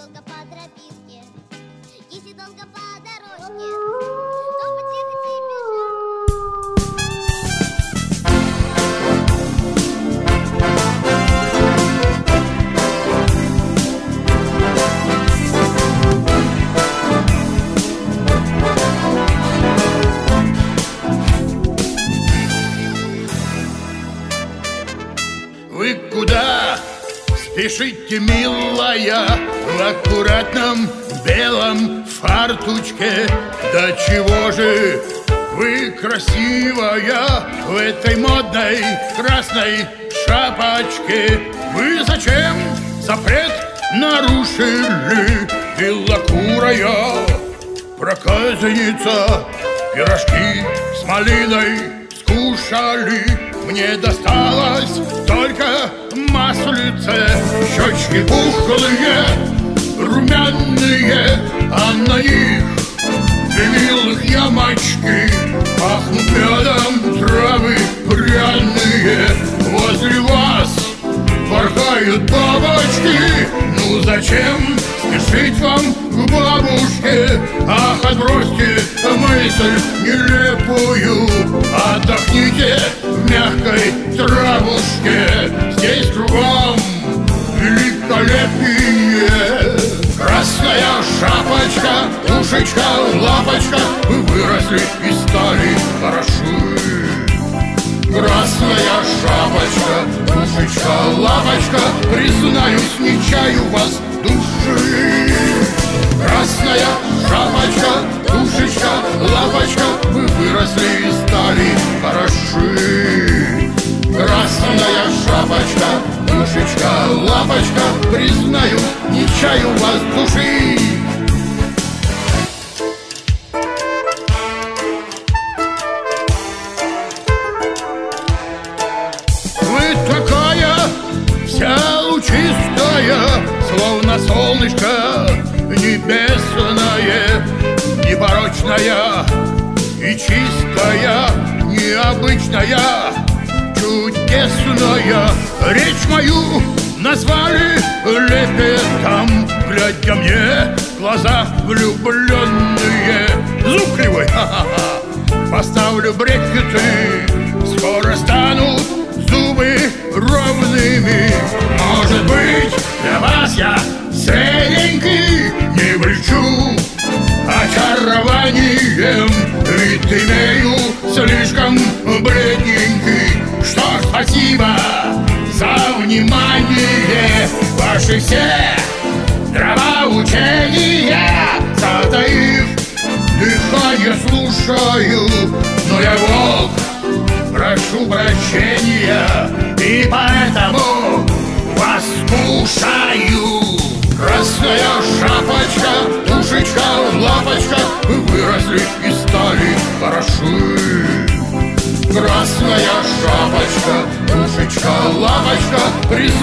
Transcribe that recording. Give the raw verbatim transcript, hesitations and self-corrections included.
долго по тропинке, если долго по дорожке, то потихо ты бежал. Вы куда спешите, милая, в аккуратном белом фартучке? Да чего же вы красивая в этой модной красной шапочке? Вы зачем запрет нарушили, белокурая проказница? Пирожки с малиной скушали, мне досталось только маслице. Щечки пухлые, румяные, а на них две милых ямочки. Пахнут медом травы пряные, возле вас порхают бабочки. Ну зачем спешить вам к бабушке? Ах, отбросьте мысль нелепую, отдохните в мягкой травушке. Здесь кругом великолепие. Красная шапочка, душечка, лапочка, вы выросли и стали хороши. Красная шапочка, душечка, лапочка, признаюсь, не чаю вас души. Красная шапочка, душечка, лапочка, вы выросли и стали хороши. Красная шапочка, душечка, лапочка, признаюсь, не чаю вас души. Вся лучистая, словно солнышко небесное, непорочная и чистая, необычная, чудесная. Речь мою назвали лепетом, глядя мне в глаза влюбленные. Зуб кривой, ха-ха-ха, поставлю брекеты, скоро станут зубы ровными. Может быть, для вас я средненький, не влечу очарованием, вид имею слишком бледненький. Что ж, спасибо за внимание, ваши все нравоучения, затаив дыхание, слушаю, но я волк, прошу прощения, и поэтому вас кушаю. Красная шапочка, душечка, лапочка, вы выросли и стали хороши. Красная шапочка, душечка, лапочка, признаюсь,